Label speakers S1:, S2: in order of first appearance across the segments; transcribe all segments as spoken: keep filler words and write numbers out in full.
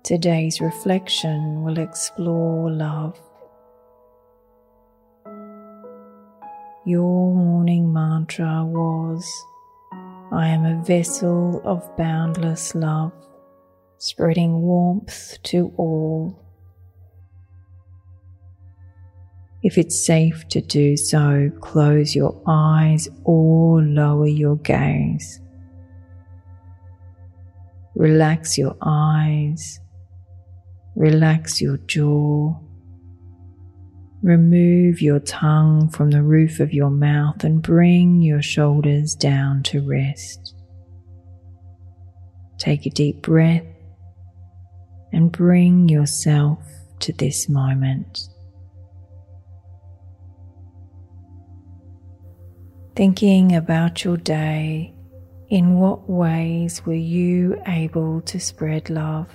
S1: Today's reflection will explore love. Your morning mantra was, I am a vessel of boundless love, spreading warmth to all. If it's safe to do so, close your eyes or lower your gaze. Relax your eyes, relax your jaw. Remove your tongue from the roof of your mouth and bring your shoulders down to rest. Take a deep breath and bring yourself to this moment. Thinking about your day, in what ways were you able to spread love?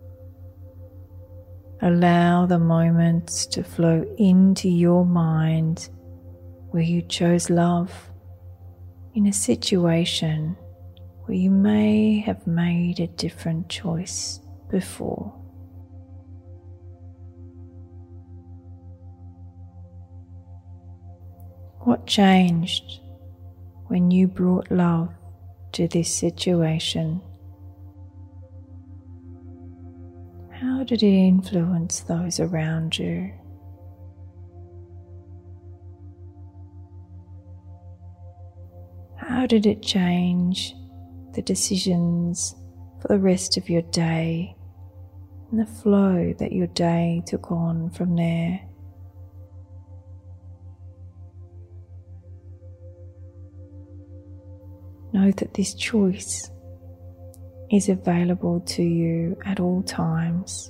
S1: Allow the moments to flow into your mind where you chose love in a situation where you may have made a different choice before. What changed when you brought love to this situation? How did it influence those around you? How did it change the decisions for the rest of your day and the flow that your day took on from there? Know that this choice is available to you at all times.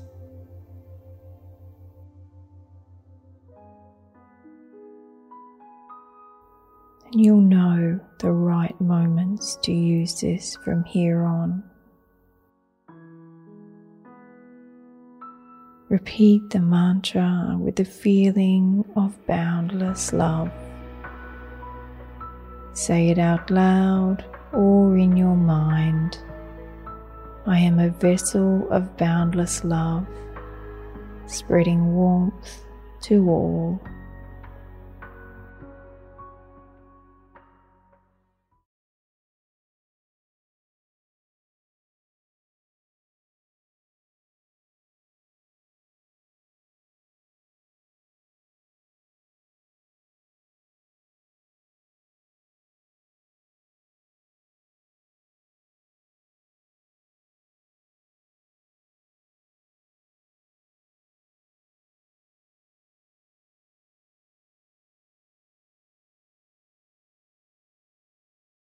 S1: And you'll know the right moments to use this from here on. Repeat the mantra with the feeling of boundless love. Say it out loud or in your mind. I am a vessel of boundless love, spreading warmth to all.